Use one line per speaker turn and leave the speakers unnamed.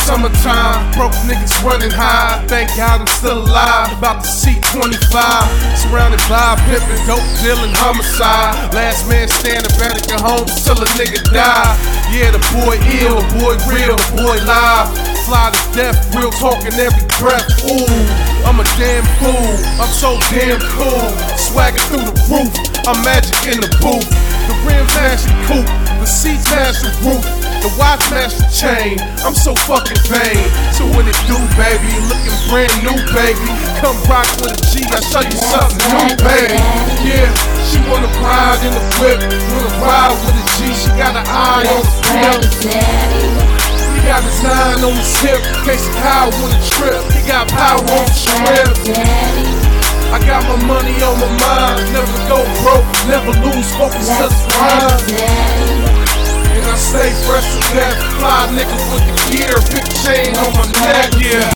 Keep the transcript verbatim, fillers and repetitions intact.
summertime, broke niggas running high. Thank God I'm still alive. About to see twenty-five, surrounded by pimpin', dope dealing, homicide. Last man standing, better get home till a nigga die. Yeah, the boy ill, the boy real, the boy live. Fly to death, real talking every breath. Ooh, I'm a damn fool, I'm so damn cool. Swagging through the roof, I'm magic in the booth. The rims match the coupe, the seats match the roof, the watch match the chain. I'm so fucking vain. So when it do, baby, looking brand new, baby. Come rock with a G, I show you something new, baby. Yeah, she wanna ride in the whip, wanna ride with a G. She got an eye on the flip. He got his nine on his hip, in case of how on the trip. He got power on the strip. I got my money on my mind, never go broke, never lose focus to the grind. And I stay fresh to death, fly nigga with the gear, big chain on my neck, yeah.